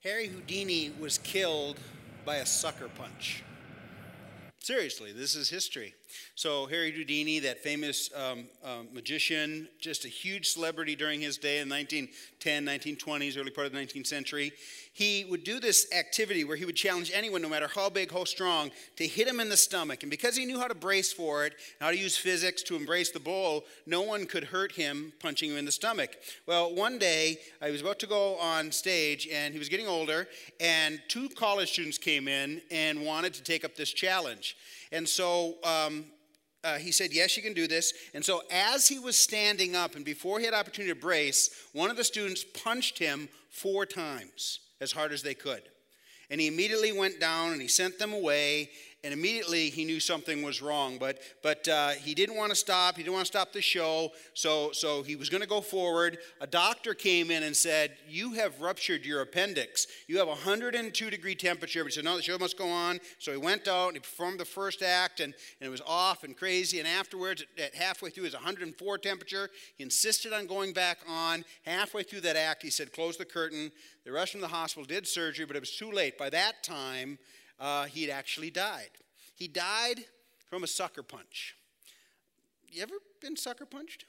Harry Houdini was killed by a sucker punch. Seriously, this is history. So Harry Houdini, that famous magician, just a huge celebrity during his day in 1910, 1920s, early part of the 19th century, he would do this activity where he would challenge anyone, no matter how big, how strong, to hit him in the stomach. And because he knew how to brace for it, how to use physics to embrace the blow, no one could hurt him punching him in the stomach. Well, one day, he was about to go on stage, and he was getting older, and two college students came in and wanted to take up this challenge. And so he said, yes, you can do this. And so as he was standing up and before he had opportunity to brace, one of the students punched him 4 times as hard as they could. And he immediately went down and he sent them away. And immediately he knew something was wrong. But he didn't want to stop. He didn't want to stop the show. So he was going to go forward. A doctor came in and said, you have ruptured your appendix. You have 102-degree temperature. But he said, no, the show must go on. So he went out and he performed the first act. And it was off and crazy. And afterwards, at halfway through, it was 104 temperature. He insisted on going back on. Halfway through that act, he said, close the curtain. They rushed him to the hospital, did surgery, but it was too late. By that time, he had actually died. He died from a sucker punch. You ever been sucker punched?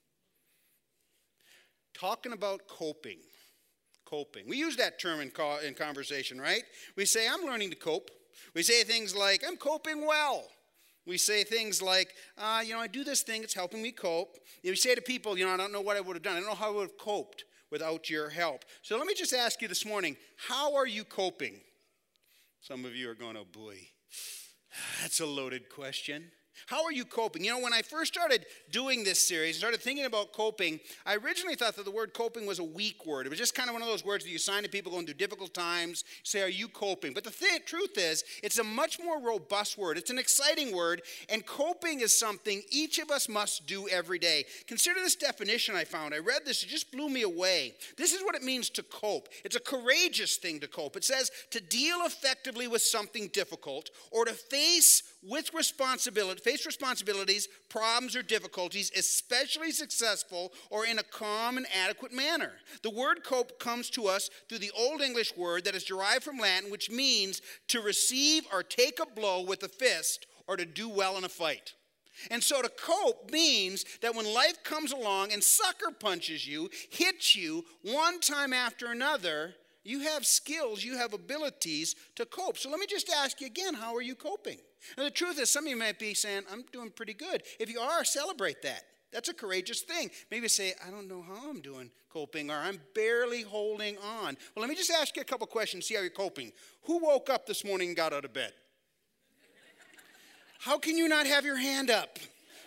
Talking about coping. Coping. We use that term in conversation, right? We say, I'm learning to cope. We say things like, I'm coping well. We say things like, I do this thing, it's helping me cope. We say to people, I don't know what I would have done. I don't know how I would have coped without your help. So let me just ask you this morning, how are you coping? Some of you are going, oh boy, that's a loaded question. How are you coping? When I first started doing this series, started thinking about coping, I originally thought that the word coping was a weak word. It was just kind of one of those words that you assign to people going through difficult times. You say, are you coping? But the truth is, it's a much more robust word. It's an exciting word, and coping is something each of us must do every day. Consider this definition I found. I read this, it just blew me away. This is what it means to cope. It's a courageous thing to cope. It says to deal effectively with something difficult or to face responsibilities, problems, or difficulties, especially successful or in a calm and adequate manner. The word cope comes to us through the Old English word that is derived from Latin, which means to receive or take a blow with a fist or to do well in a fight. And so to cope means that when life comes along and sucker punches you, hits you one time after another, you have skills, you have abilities to cope. So let me just ask you again, how are you coping? And the truth is, some of you might be saying, I'm doing pretty good. If you are, celebrate that. That's a courageous thing. Maybe say, I don't know how I'm doing coping, or I'm barely holding on. Well, let me just ask you a couple questions, see how you're coping. Who woke up this morning and got out of bed? How can you not have your hand up?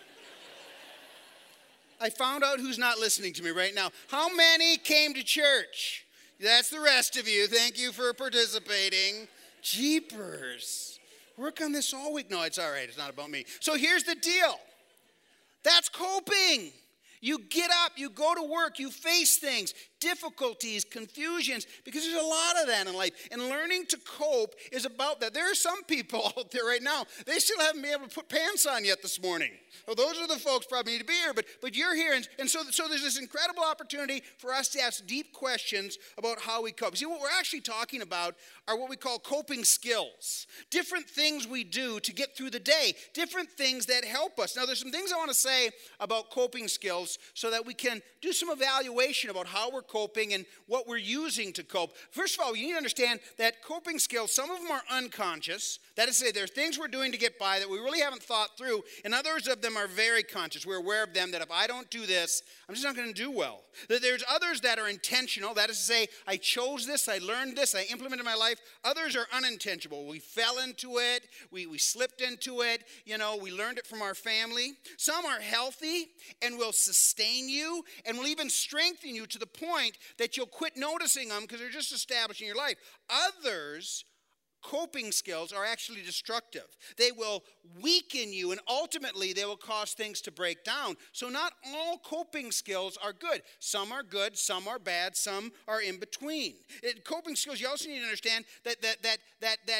I found out who's not listening to me right now. How many came to church? That's the rest of you. Thank you for participating. Jeepers. Work on this all week. No, it's all right. It's not about me. So here's the deal. That's coping. You get up, you go to work, you face things, difficulties, confusions, because there's a lot of that in life. And learning to cope is about that. There are some people out there right now, they still haven't been able to put pants on yet this morning. Well, those are the folks probably need to be here, but you're here. And so there's this incredible opportunity for us to ask deep questions about how we cope. See, what we're actually talking about are what we call coping skills. Different things we do to get through the day. Different things that help us. Now, there's some things I want to say about coping skills so that we can do some evaluation about how we're coping and what we're using to cope. First of all, you need to understand that coping skills, some of them are unconscious. That is to say, there are things we're doing to get by that we really haven't thought through, and others of them are very conscious. We're aware of them, that if I don't do this, I'm just not going to do well. There's others that are intentional. That is to say, I chose this, I learned this, I implemented in my life. Others are unintentional. We fell into it, we slipped into it, we learned it from our family. Some are healthy and will sustain you and will even strengthen you to the point that you'll quit noticing them because they're just established in your life. Others, coping skills, are actually destructive. They will weaken you, and ultimately they will cause things to break down. So not all coping skills are good. Some are good, some are bad, some are in between. Coping skills, you also need to understand that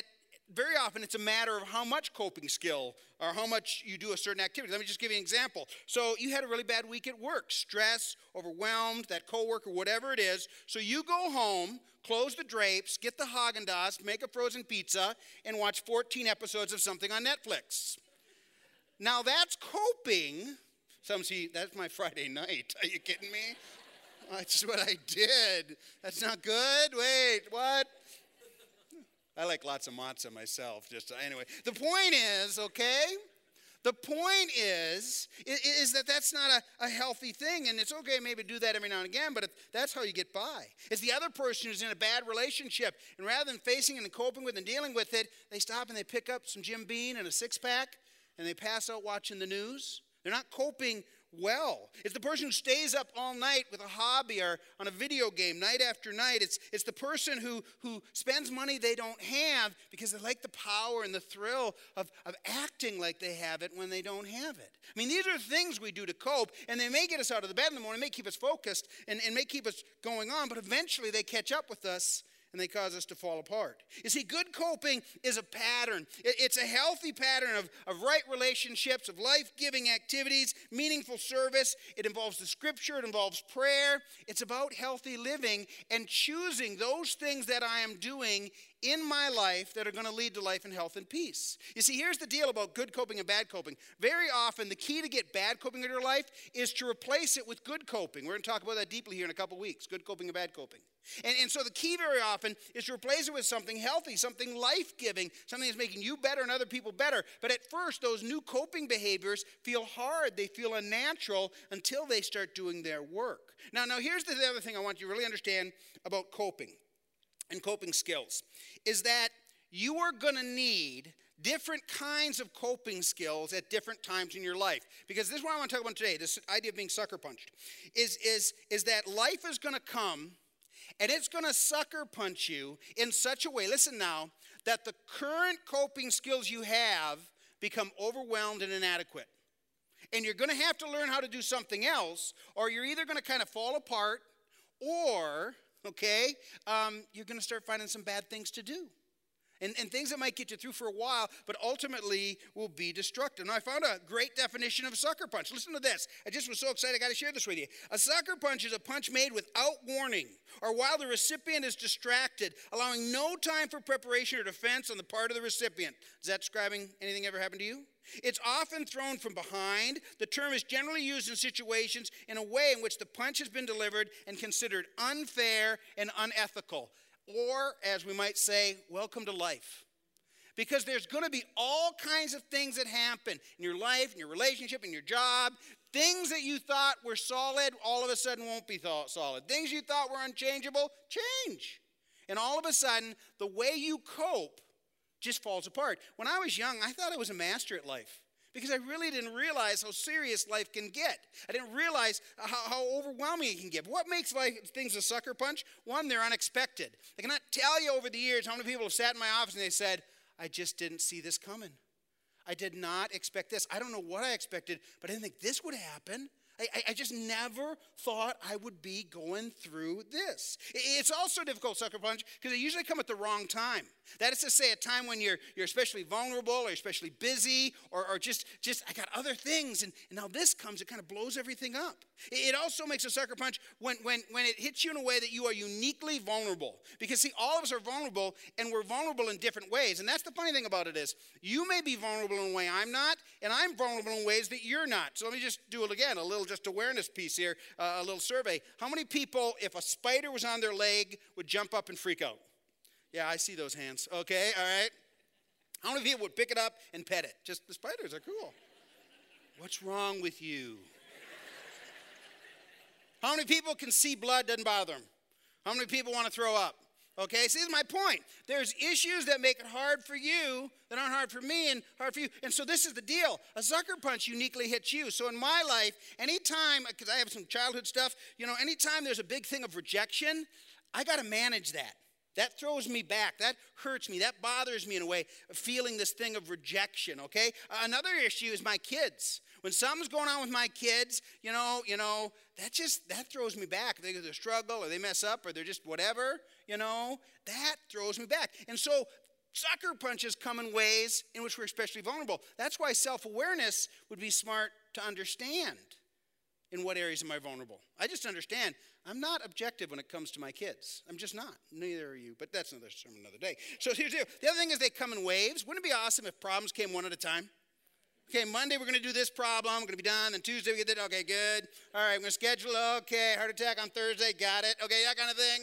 very often it's a matter of how much coping skill or how much you do a certain activity. Let me just give you an example. So you had a really bad week at work, stress, overwhelmed, that coworker, whatever it is. So you go home, close the drapes, get the Haagen-Dazs, make a frozen pizza, and watch 14 episodes of something on Netflix. Now that's coping. Some see, that's my Friday night. Are you kidding me? That's what I did. That's not good? Wait, what? I like lots of matzah myself. Anyway, the point is, okay? The point is that that's not a healthy thing, and it's okay maybe do that every now and again, but that's how you get by. It's the other person who's in a bad relationship, and rather than facing it and coping with and dealing with it, they stop and they pick up some Jim Beam and a six-pack, and they pass out watching the news. They're not coping well. It's the person who stays up all night with a hobby or on a video game night after night. It's the person who spends money they don't have because they like the power and the thrill of acting like they have it when they don't have it. I mean, these are things we do to cope, and they may get us out of the bed in the morning, may keep us focused, and may keep us going on, but eventually they catch up with us and they cause us to fall apart. You see, good coping is a pattern. It's a healthy pattern of right relationships, of life-giving activities, meaningful service. It involves the scripture. It involves prayer. It's about healthy living and choosing those things that I am doing in my life that are going to lead to life and health and peace. You see, here's the deal about good coping and bad coping. Very often, the key to get bad coping in your life is to replace it with good coping. We're going to talk about that deeply here in a couple weeks, good coping and bad coping. And so the key very often is to replace it with something healthy, something life-giving, something that's making you better and other people better. But at first, those new coping behaviors feel hard. They feel unnatural until they start doing their work. Now here's the other thing I want you to really understand about coping and coping skills, is that you are going to need different kinds of coping skills at different times in your life. Because this is what I want to talk about today, this idea of being sucker punched, is that life is going to come and it's going to sucker punch you in such a way, listen now, that the current coping skills you have become overwhelmed and inadequate. And you're going to have to learn how to do something else, or you're either going to kind of fall apart, or you're going to start finding some bad things to do. And things that might get you through for a while, but ultimately will be destructive. Now, I found a great definition of sucker punch. Listen to this. I just was so excited I got to share this with you. A sucker punch is a punch made without warning or while the recipient is distracted, allowing no time for preparation or defense on the part of the recipient. Is that describing anything ever happened to you? It's often thrown from behind. The term is generally used in situations in a way in which the punch has been delivered and considered unfair and unethical. Or, as we might say, welcome to life. Because there's going to be all kinds of things that happen in your life, in your relationship, in your job. Things that you thought were solid, all of a sudden won't be solid. Things you thought were unchangeable, change. And all of a sudden, the way you cope just falls apart. When I was young, I thought I was a master at life. Because I really didn't realize how serious life can get. I didn't realize how overwhelming it can get. What makes things a sucker punch? One, they're unexpected. I cannot tell you over the years how many people have sat in my office and they said, I just didn't see this coming. I did not expect this. I don't know what I expected, but I didn't think this would happen. I just never thought I would be going through this. It's also a difficult sucker punch because they usually come at the wrong time. That is to say, a time when you're especially vulnerable or especially busy or just I got other things. And now this comes, it kind of blows everything up. It also makes a sucker punch when it hits you in a way that you are uniquely vulnerable. Because see, all of us are vulnerable and we're vulnerable in different ways. And that's the funny thing about it is you may be vulnerable in a way I'm not, and I'm vulnerable in ways that you're not. So let me just do it again, a little just awareness piece here, a little survey. How many people, if a spider was on their leg, would jump up and freak out? Yeah, I see those hands. Okay, all right. How many people would pick it up and pet it? Just the spiders are cool. What's wrong with you? How many people can see blood doesn't bother them? How many people want to throw up? Okay, see, this is my point. There's issues that make it hard for you that aren't hard for me and hard for you. And so this is the deal. A sucker punch uniquely hits you. So in my life, anytime, because I have some childhood stuff, anytime there's a big thing of rejection, I got to manage that. That throws me back. That hurts me. That bothers me in a way, feeling this thing of rejection, okay? Another issue is my kids. When something's going on with my kids, that throws me back. They either struggle or they mess up or they're just whatever, that throws me back. And so sucker punches come in ways in which we're especially vulnerable. That's why self-awareness would be smart to understand in what areas am I vulnerable. I just understand I'm not objective when it comes to my kids. I'm just not. Neither are you, but that's another sermon another day. So here's the deal. The other thing is they come in waves. Wouldn't it be awesome if problems came one at a time? Okay, Monday we're going to do this problem. We're going to be done. Then Tuesday we get that. Okay, good. All right, we're going to schedule. Okay, heart attack on Thursday. Got it. Okay, that kind of thing.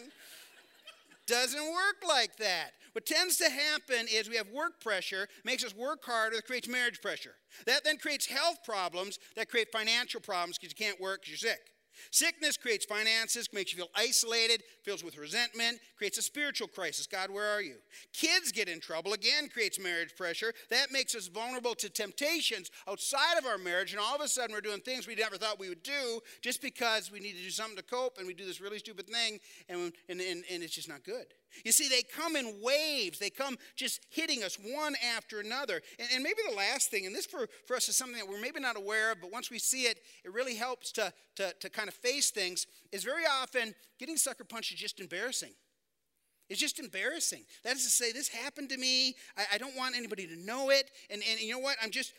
Doesn't work like that. What tends to happen is we have work pressure, makes us work harder, that creates marriage pressure. That then creates health problems, that create financial problems because you can't work because you're sick. Sickness creates finances, makes you feel isolated, fills with resentment, creates a spiritual crisis. God, where are you? Kids get in trouble, again, creates marriage pressure. That makes us vulnerable to temptations outside of our marriage, and all of a sudden we're doing things we never thought we would do just because we need to do something to cope, and we do this really stupid thing, and it's just not good. You see, they come in waves. They come just hitting us one after another. And maybe the last thing, and this for us is something that we're maybe not aware of, but once we see it, it really helps to kind of face things, is very often getting sucker punched is just embarrassing. It's just embarrassing. That is to say, this happened to me. I don't want anybody to know it. And you know what? I'm just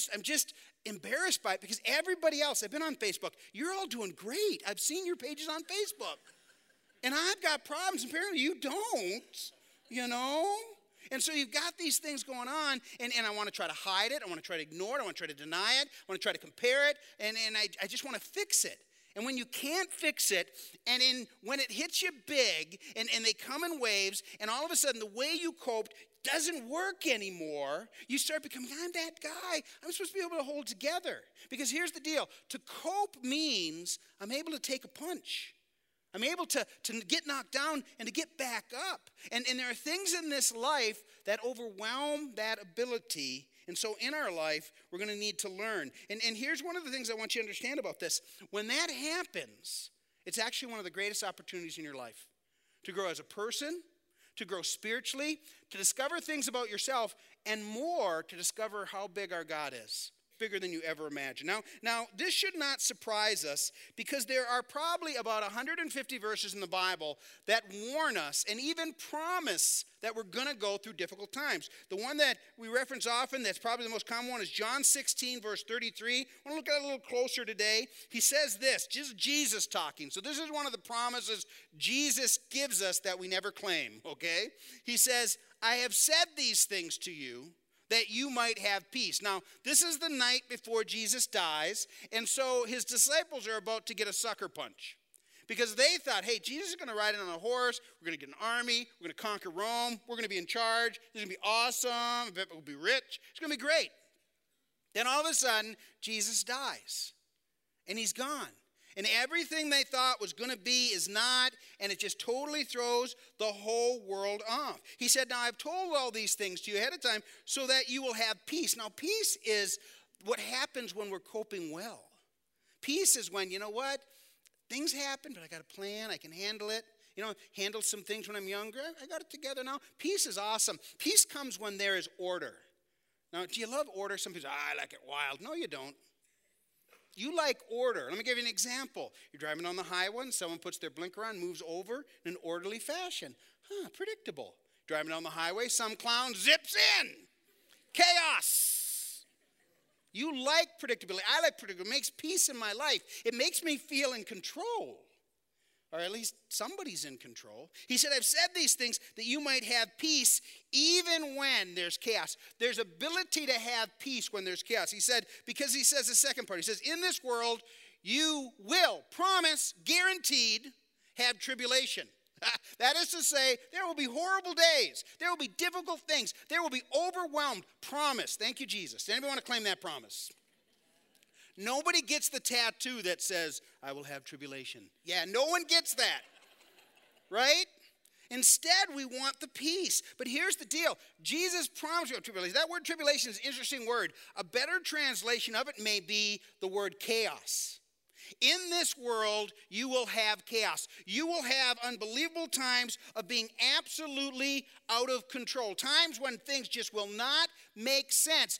embarrassed by it because everybody else, I've been on Facebook, you're all doing great. I've seen your pages on Facebook. And I've got problems, and apparently you don't, you know? And so you've got these things going on, and I want to try to hide it. I want to try to ignore it. I want to try to deny it. I want to try to compare it, and I just want to fix it. And when you can't fix it, and when it hits you big, and they come in waves, and all of a sudden the way you coped doesn't work anymore, you start becoming, I'm that guy. I'm supposed to be able to hold together. Because here's the deal. To cope means I'm able to take a punch. I'm able to get knocked down and to get back up. And there are things in this life that overwhelm that ability. And so in our life, we're going to need to learn. And here's one of the things I want you to understand about this. When that happens, it's actually one of the greatest opportunities in your life. To grow as a person, to grow spiritually, to discover things about yourself, and more, to discover how big our God is. Bigger than you ever imagined. Now, this should not surprise us because there are probably about 150 verses in the Bible that warn us and even promise that we're going to go through difficult times. The one that we reference often, that's probably the most common one, is John 16, verse 33. I want to look at it a little closer today. He says this, just Jesus talking. So this is one of the promises Jesus gives us that we never claim, okay? He says, I have said these things to you, that you might have peace. Now, this is the night before Jesus dies, and so his disciples are about to get a sucker punch. Because they thought, hey, Jesus is going to ride in on a horse, we're going to get an army, we're going to conquer Rome, we're going to be in charge, this is going to be awesome, I bet we'll be rich, it's going to be great. Then all of a sudden, Jesus dies, and he's gone. And everything they thought was going to be is not, and it just totally throws the whole world off. He said, now I've told all these things to you ahead of time so that you will have peace. Now peace is what happens when we're coping well. Peace is when, you know what, things happen, but I got a plan, I can handle it. You know, handle some things when I'm younger. I got it together now. Peace is awesome. Peace comes when there is order. Now, do you love order? Some people say, I like it wild. No, you don't. You like order. Let me give you an example. You're driving on the highway, and someone puts their blinker on, moves over in an orderly fashion. Predictable. Driving down the highway, some clown zips in. Chaos. You like predictability. I like predictability. It makes peace in my life. It makes me feel in control. Or at least somebody's in control. He said, I've said these things that you might have peace even when there's chaos. There's ability to have peace when there's chaos. He said, because he says the second part, he says, in this world, you will, promise, guaranteed, have tribulation. That is to say, there will be horrible days. There will be difficult things. There will be overwhelmed. Promise. Thank you, Jesus. Does anybody want to claim that promise? Nobody gets the tattoo that says, I will have tribulation. Yeah, no one gets that, right? Instead, we want the peace. But here's the deal. Jesus promised you tribulation. That word tribulation is an interesting word. A better translation of it may be the word chaos. In this world, you will have chaos. You will have unbelievable times of being absolutely out of control. Times when things just will not make sense.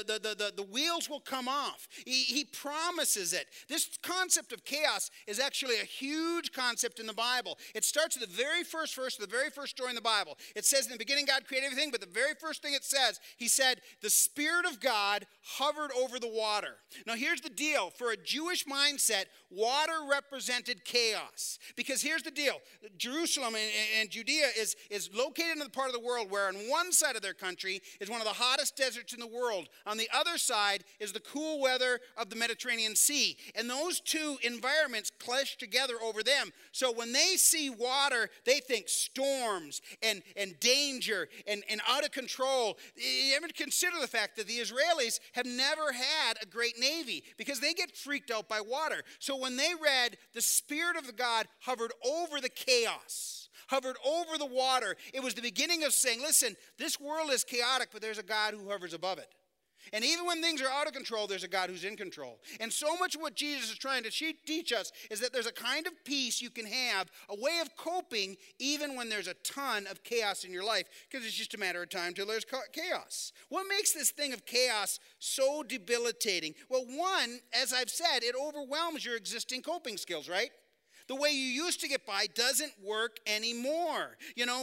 The wheels will come off. He promises it. This concept of chaos is actually a huge concept in the Bible. It starts at the very first verse of the very first story in the Bible. It says in the beginning God created everything, but the very first thing it says, he said, the Spirit of God hovered over the water. Now here's the deal. For a Jewish mindset, water represented chaos. Because here's the deal. Jerusalem and Judea is located in the part of the world where on one side of their country is one of the hottest deserts in the world. On the other side is the cool weather of the Mediterranean Sea. And those two environments clash together over them. So when they see water, they think storms and danger and out of control. You ever consider the fact that the Israelis have never had a great navy because they get freaked out by water. So when they read the Spirit of God hovered over the chaos, hovered over the water, it was the beginning of saying, listen, this world is chaotic, but there's a God who hovers above it. And even when things are out of control, there's a God who's in control. And so much of what Jesus is trying to teach us is that there's a kind of peace you can have, a way of coping even when there's a ton of chaos in your life, because it's just a matter of time till there's chaos. What makes this thing of chaos so debilitating? Well, one, as I've said, it overwhelms your existing coping skills, right? The way you used to get by doesn't work anymore.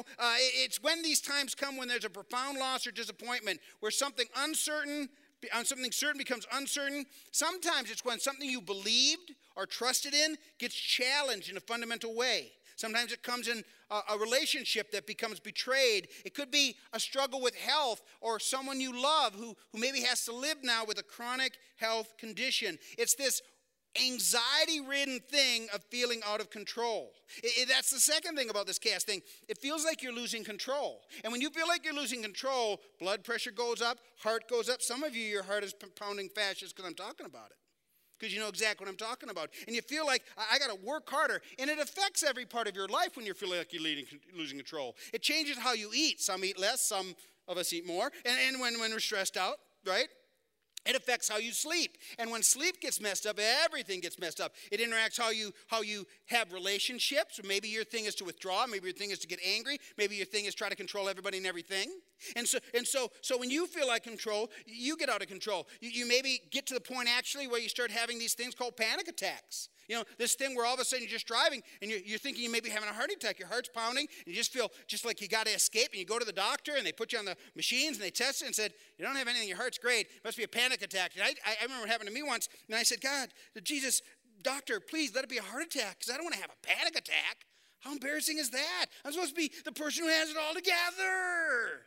It's when these times come when there's a profound loss or disappointment, where something certain becomes uncertain. Sometimes it's when something you believed or trusted in gets challenged in a fundamental way. Sometimes it comes in a relationship that becomes betrayed. It could be a struggle with health or someone you love who maybe has to live now with a chronic health condition. It's this anxiety-ridden thing of feeling out of control. That's the second thing about this chaos thing. It feels like you're losing control. And when you feel like you're losing control, blood pressure goes up, heart goes up. Some of you, your heart is pounding fast just because I'm talking about it. Because you know exactly what I'm talking about. And you feel like, I got to work harder. And it affects every part of your life when you're feeling like you're losing control. It changes how you eat. Some eat less, some of us eat more. And when we're stressed out, right? It affects how you sleep. And when sleep gets messed up, everything gets messed up. It interacts how you have relationships. Maybe your thing is to withdraw. Maybe your thing is to get angry. Maybe your thing is try to control everybody and everything. And so when you feel like control, you get out of control. You maybe get to the point actually where you start having these things called panic attacks. This thing where all of a sudden you're just driving and you're thinking you may be having a heart attack. Your heart's pounding and you just feel just like you got to escape. And you go to the doctor and they put you on the machines and they test it and said, you don't have anything. Your heart's great. It must be a panic attack. And I remember it happened to me once. And I said, God, Jesus, doctor, please let it be a heart attack because I don't want to have a panic attack. How embarrassing is that? I'm supposed to be the person who has it all together.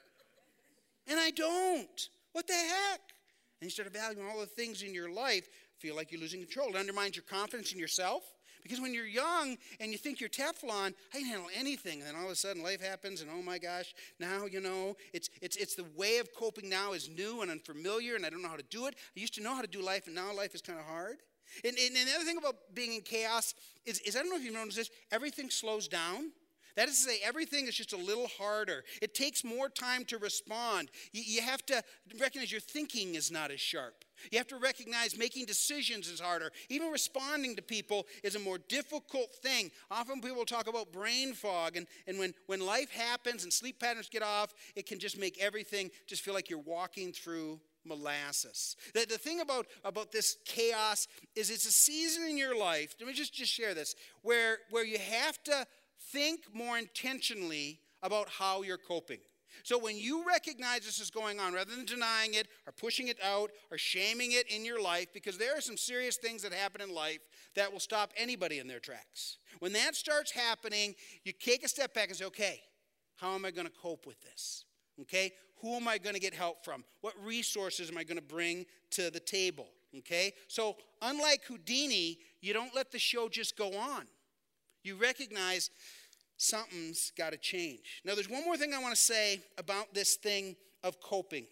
And I don't. What the heck? And you start evaluating all the things in your life, feel like you're losing control. It undermines your confidence in yourself. Because when you're young and you think you're Teflon, I can handle anything. And then all of a sudden life happens and oh my gosh, now it's the way of coping now is new and unfamiliar and I don't know how to do it. I used to know how to do life and now life is kind of hard. And the other thing about being in chaos is I don't know if you've noticed this, everything slows down. That is to say, everything is just a little harder. It takes more time to respond. You have to recognize your thinking is not as sharp. You have to recognize making decisions is harder. Even responding to people is a more difficult thing. Often people talk about brain fog, and when life happens and sleep patterns get off, it can just make everything just feel like you're walking through molasses. The thing about this chaos is it's a season in your life, let me just share this, where you have to think more intentionally about how you're coping. So when you recognize this is going on, rather than denying it or pushing it out or shaming it in your life, because there are some serious things that happen in life that will stop anybody in their tracks. When that starts happening, you take a step back and say, okay, how am I going to cope with this? Okay, who am I going to get help from? What resources am I going to bring to the table? Okay, so unlike Houdini, you don't let the show just go on. You recognize something's got to change. Now, there's one more thing I want to say about this thing of coping.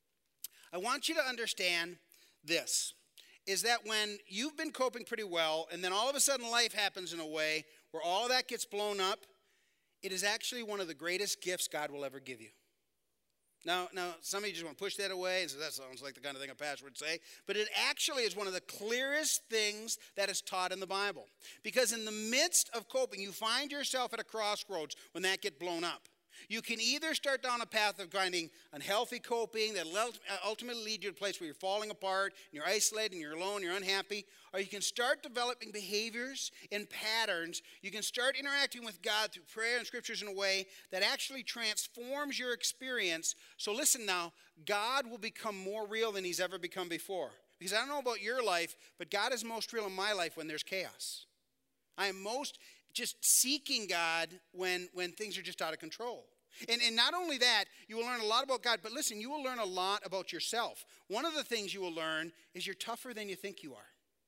I want you to understand this, is that when you've been coping pretty well, and then all of a sudden life happens in a way where all of that gets blown up, it is actually one of the greatest gifts God will ever give you. Now, some of you just want to push that away and say, that sounds like the kind of thing a pastor would say. But it actually is one of the clearest things that is taught in the Bible. Because in the midst of coping, you find yourself at a crossroads when that gets blown up. You can either start down a path of finding unhealthy coping that will ultimately lead you to a place where you're falling apart, and you're isolated, and you're alone, you're unhappy. Or you can start developing behaviors and patterns. You can start interacting with God through prayer and scriptures in a way that actually transforms your experience. So listen now, God will become more real than he's ever become before. Because I don't know about your life, but God is most real in my life when there's chaos. I am most just seeking God when things are just out of control. And not only that, you will learn a lot about God, but listen, you will learn a lot about yourself. One of the things you will learn is you're tougher than you think you are.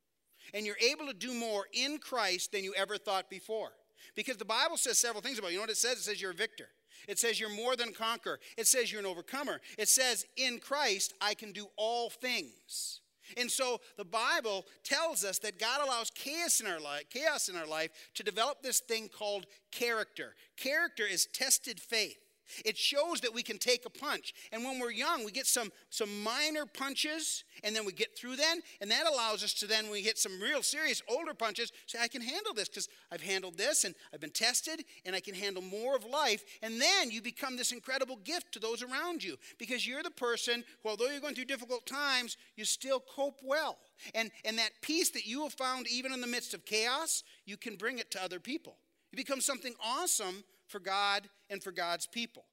And you're able to do more in Christ than you ever thought before. Because the Bible says several things about you. You know what it says? It says you're a victor. It says you're more than a conqueror. It says you're an overcomer. It says in Christ I can do all things. And so the Bible tells us that God allows chaos in our life to develop this thing called character. Character is tested faith. It shows that we can take a punch. And when we're young, we get some minor punches, and then we get through them. And that allows us to then, when we hit some real serious older punches, say, I can handle this because I've handled this, and I've been tested, and I can handle more of life. And then you become this incredible gift to those around you because you're the person who, although you're going through difficult times, you still cope well. And that peace that you have found even in the midst of chaos, you can bring it to other people. You become something awesome for God and for God's people.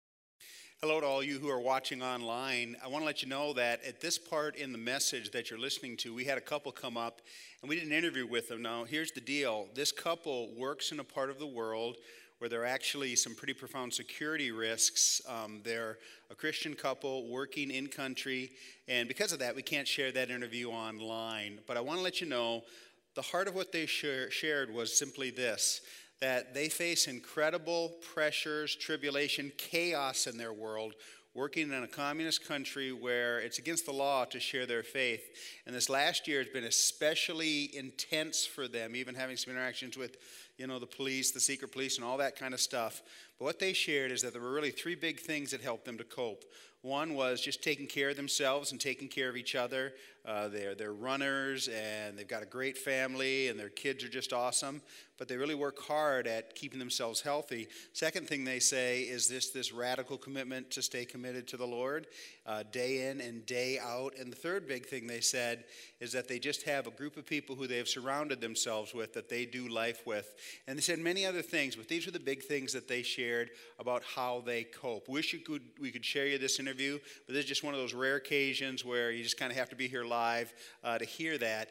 Hello to all you who are watching online. I want to let you know that at this part in the message that you're listening to, we had a couple come up and we did an interview with them. Now, here's the deal. This couple works in a part of the world where there are actually some pretty profound security risks. They're a Christian couple working in country, and because of that, we can't share that interview online. But I want to let you know the heart of what they shared was simply this, that they face incredible pressures, tribulation, chaos in their world, working in a communist country where it's against the law to share their faith. And this last year has been especially intense for them, even having some interactions with, the police, the secret police, and all that kind of stuff. But what they shared is that there were really three big things that helped them to cope. One was just taking care of themselves and taking care of each other. They're runners, and they've got a great family, and their kids are just awesome. But they really work hard at keeping themselves healthy. Second thing they say is this radical commitment to stay committed to the Lord, day in and day out. And the third big thing they said is that they just have a group of people who they have surrounded themselves with, that they do life with. And they said many other things, but these were the big things that they shared about how they cope. Wish we could share you this interview, but this is just one of those rare occasions where you just kind of have to be here live to hear that.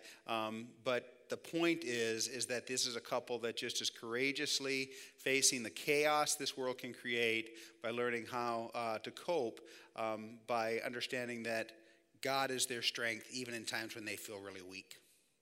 But the point is that this is a couple that just is courageously facing the chaos this world can create by learning how to cope, by understanding that God is their strength even in times when they feel really weak.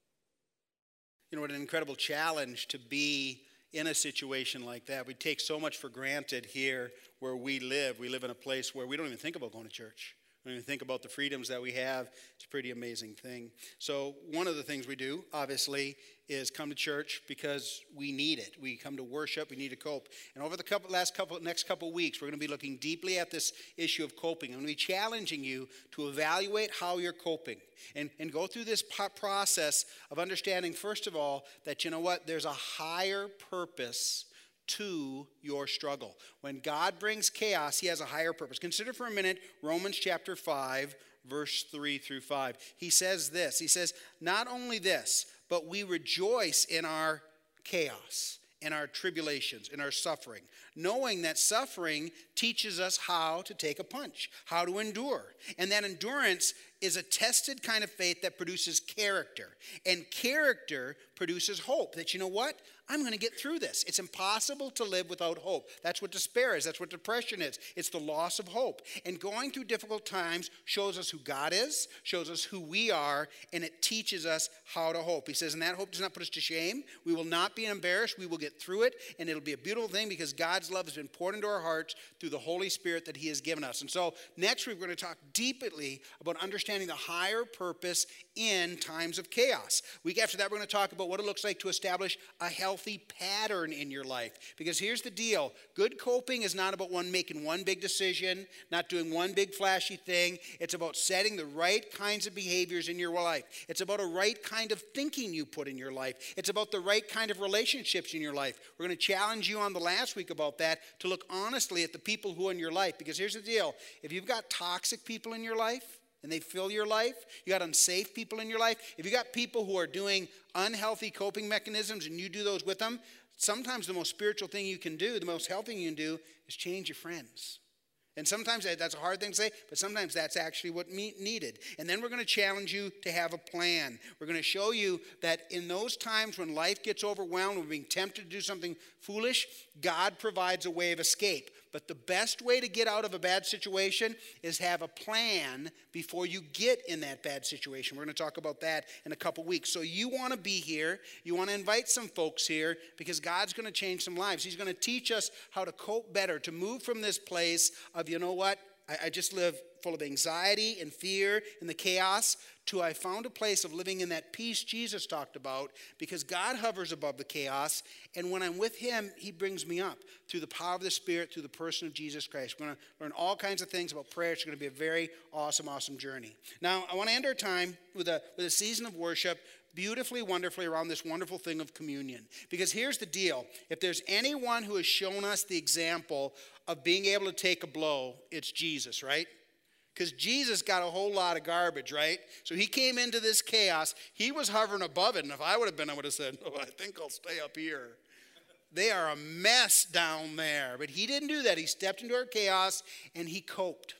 What an incredible challenge to be in a situation like that. We take so much for granted here where we live. We live in a place where we don't even think about going to church. We don't even think about the freedoms that we have. It's a pretty amazing thing. So one of the things we do, obviously, is come to church because we need it. We come to worship. We need to cope. And over the next couple weeks, we're going to be looking deeply at this issue of coping. I'm going to be challenging you to evaluate how you're coping and go through this process of understanding, first of all, that there's a higher purpose to your struggle. When God brings chaos, he has a higher purpose. Consider for a minute Romans chapter 5, verse 3 through 5. He says this. He says, not only this, but we rejoice in our chaos, in our tribulations, in our suffering, knowing that suffering teaches us how to take a punch, how to endure. And that endurance is a tested kind of faith that produces character. And character produces hope. That I'm going to get through this. It's impossible to live without hope. That's what despair is. That's what depression is. It's the loss of hope. And going through difficult times shows us who God is, shows us who we are, and it teaches us how to hope. He says, and that hope does not put us to shame. We will not be embarrassed. We will get through it, and it'll be a beautiful thing because God's love has been poured into our hearts through the Holy Spirit that he has given us. And so next week we're going to talk deeply about understanding understanding the higher purpose in times of chaos. Week after that, we're going to talk about what it looks like to establish a healthy pattern in your life. Because here's the deal. Good coping is not about making one big decision, not doing one big flashy thing. It's about setting the right kinds of behaviors in your life. It's about a right kind of thinking you put in your life. It's about the right kind of relationships in your life. We're going to challenge you on the last week about that, to look honestly at the people who are in your life. Because here's the deal. If you've got toxic people in your life, and they fill your life, you got unsafe people in your life, if you got people who are doing unhealthy coping mechanisms and you do those with them, sometimes the most spiritual thing you can do, the most healthy thing you can do, is change your friends. And sometimes that's a hard thing to say, but sometimes that's actually what needed. And then we're going to challenge you to have a plan. We're going to show you that in those times when life gets overwhelmed, we're being tempted to do something foolish, God provides a way of escape. But the best way to get out of a bad situation is have a plan before you get in that bad situation. We're going to talk about that in a couple weeks. So you want to be here. You want to invite some folks here because God's going to change some lives. He's going to teach us how to cope better, to move from this place of, you know what, I just live full of anxiety and fear and the chaos, to I found a place of living in that peace Jesus talked about, because God hovers above the chaos, and when I'm with him, he brings me up through the power of the Spirit, through the person of Jesus Christ. We're going to learn all kinds of things about prayer. It's going to be a very awesome journey. Now, I want to end our time with a season of worship, beautifully, wonderfully around this wonderful thing of communion. Because here's the deal. If there's anyone who has shown us the example of being able to take a blow, it's Jesus, right? Because Jesus got a whole lot of garbage, right? So he came into this chaos. He was hovering above it. And if I would have been, I would have said, oh, I think I'll stay up here. They are a mess down there. But he didn't do that. He stepped into our chaos and he coped.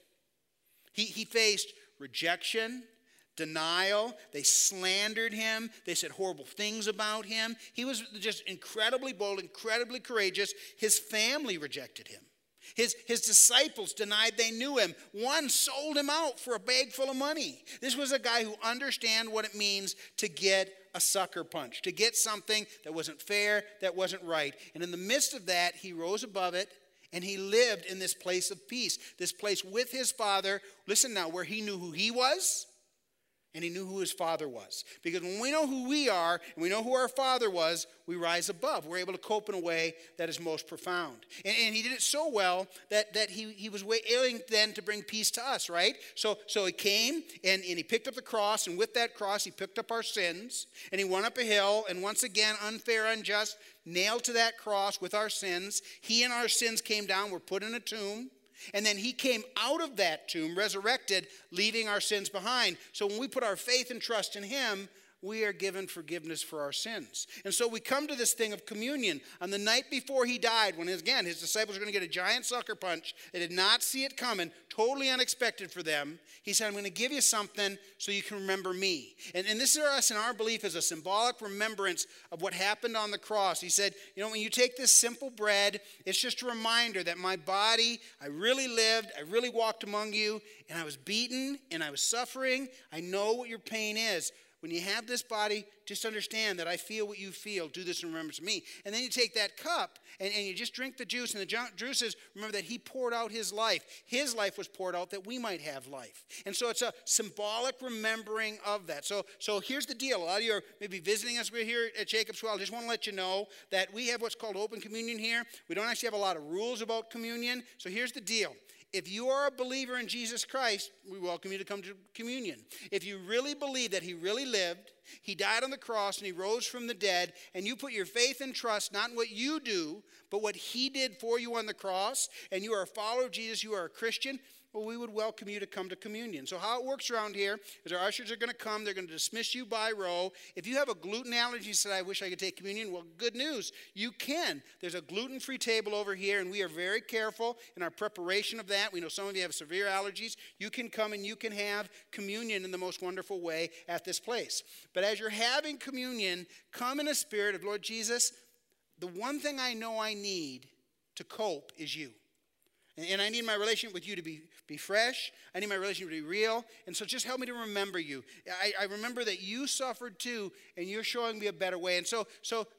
He faced rejection, denial. They slandered him. They said horrible things about him. He was just incredibly bold, incredibly courageous. His family rejected him. His disciples denied they knew him. One sold him out for a bag full of money. This was a guy who understood what it means to get a sucker punch, to get something that wasn't fair, that wasn't right. And in the midst of that, he rose above it, and he lived in this place of peace, this place with his Father. Listen now, where he knew who he was, and he knew who his Father was. Because when we know who we are, and we know who our Father was, we rise above. We're able to cope in a way that is most profound. And he did it so well that he was willing then to bring peace to us, right? So he came, and he picked up the cross, and with that cross, he picked up our sins, and he went up a hill, and once again, unfair, unjust, nailed to that cross with our sins. He and our sins came down, were put in a tomb. And then he came out of that tomb, resurrected, leaving our sins behind. So when we put our faith and trust in him, we are given forgiveness for our sins. And so we come to this thing of communion. On the night before he died, when again his disciples were going to get a giant sucker punch, they did not see it coming, totally unexpected for them. He said, I'm going to give you something so you can remember me. And this is us in our belief as a symbolic remembrance of what happened on the cross. He said, you know, when you take this simple bread, it's just a reminder that my body, I really lived, I really walked among you, and I was beaten, and I was suffering. I know what your pain is. When you have this body, just understand that I feel what you feel. Do this in remembrance of me. And then you take that cup and you just drink the juice. And the juice is, remember that he poured out his life. His life was poured out that we might have life. And so it's a symbolic remembering of that. So here's the deal. A lot of you are maybe visiting us. We're here at Jacob's Well. I just want to let you know that we have what's called open communion here. We don't actually have a lot of rules about communion. So here's the deal. If you are a believer in Jesus Christ, we welcome you to come to communion. If you really believe that he really lived, he died on the cross, and he rose from the dead, and you put your faith and trust not in what you do, but what he did for you on the cross, and you are a follower of Jesus, you are a Christian, well, we would welcome you to come to communion. So how it works around here is our ushers are going to come. They're going to dismiss you by row. If you have a gluten allergy and say, I wish I could take communion, well, good news. You can. There's a gluten-free table over here, and we are very careful in our preparation of that. We know some of you have severe allergies. You can come and you can have communion in the most wonderful way at this place. But as you're having communion, come in a spirit of, Lord Jesus, the one thing I know I need to cope is you. And I need my relationship with you to be fresh. I need my relationship to be real. And so just help me to remember you. I remember that you suffered too, and you're showing me a better way. And so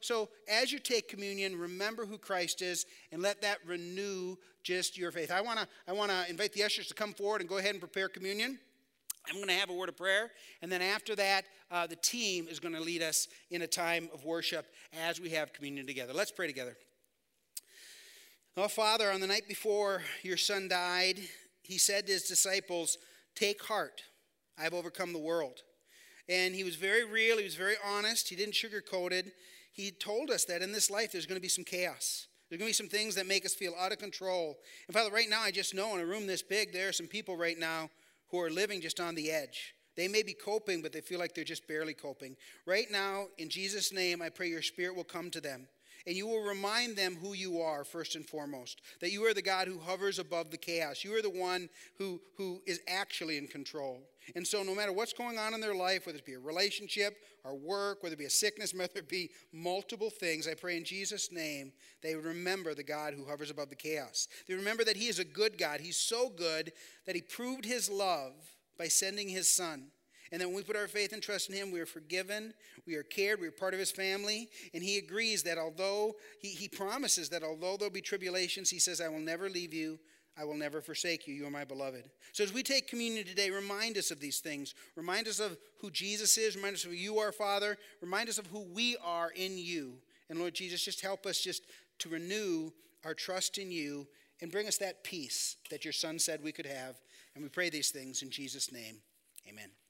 as you take communion, remember who Christ is, and let that renew just your faith. I want to invite the ushers to come forward and go ahead and prepare communion. I'm going to have a word of prayer, and then after that, the team is going to lead us in a time of worship as we have communion together. Let's pray together. Oh, Father, on the night before your son died, he said to his disciples, "Take heart, I've overcome the world." And he was very real, he was very honest, he didn't sugarcoat it. He told us that in this life there's going to be some chaos. There's going to be some things that make us feel out of control. And Father, right now I just know in a room this big, there are some people right now who are living just on the edge. They may be coping, but they feel like they're just barely coping. Right now, in Jesus' name, I pray your Spirit will come to them. And you will remind them who you are, first and foremost. That you are the God who hovers above the chaos. You are the one who is actually in control. And so no matter what's going on in their life, whether it be a relationship or work, whether it be a sickness, whether it be multiple things, I pray in Jesus' name, they remember the God who hovers above the chaos. They remember that he is a good God. He's so good that he proved his love by sending his son. And then when we put our faith and trust in him, we are forgiven, we are cared, we are part of his family. And he agrees that although, he promises that although there'll be tribulations, he says, "I will never leave you, I will never forsake you, you are my beloved." So as we take communion today, remind us of these things. Remind us of who Jesus is, remind us of who you are, Father. Remind us of who we are in you. And Lord Jesus, just help us just to renew our trust in you and bring us that peace that your son said we could have. And we pray these things in Jesus' name, amen.